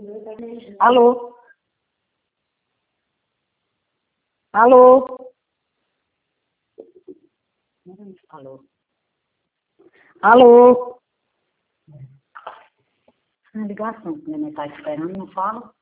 Alô? Alô? Alô? Alô? A ligação que minha mãe está esperando, não fala.